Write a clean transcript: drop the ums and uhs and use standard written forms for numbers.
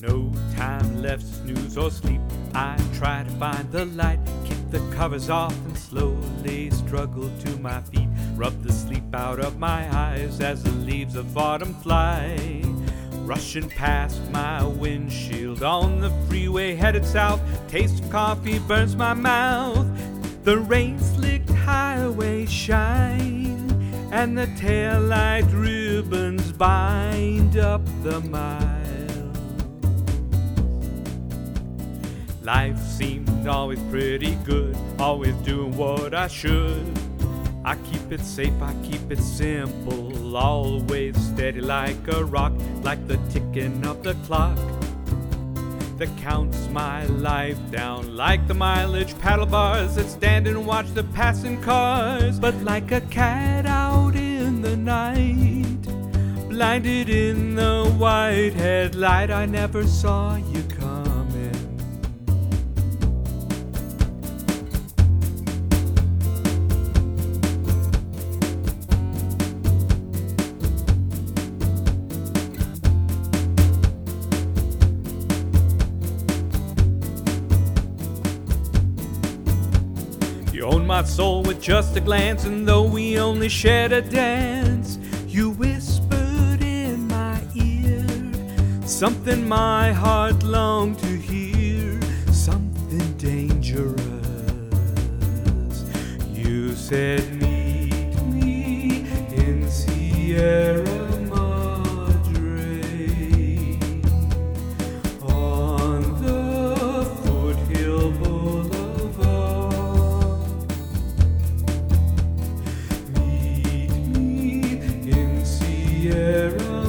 No time left, snooze or sleep. I try to find the light, kick the covers off and slowly struggle to my feet. Rub the sleep out of my eyes as the leaves of autumn fly. Rushing past my windshield on the freeway headed south. Taste of coffee burns my mouth. The rain-slicked highway shine, and the taillight ribbons bind up the miles. Life seemed always pretty good, always doing what I should. I keep it safe, I keep it simple, always steady like a rock, like the ticking of the clock that counts my life down, like the mileage paddle bars that stand and watch the passing cars. But like a cat out in the night, blinded in the white headlight, I never saw you coming. You owned my soul with just a glance, and though we only shared a dance, you whispered in my ear something my heart longed to hear, something dangerous. You said, meet me in Sierra Madre, on the Foothill Boulevard. Meet me in Sierra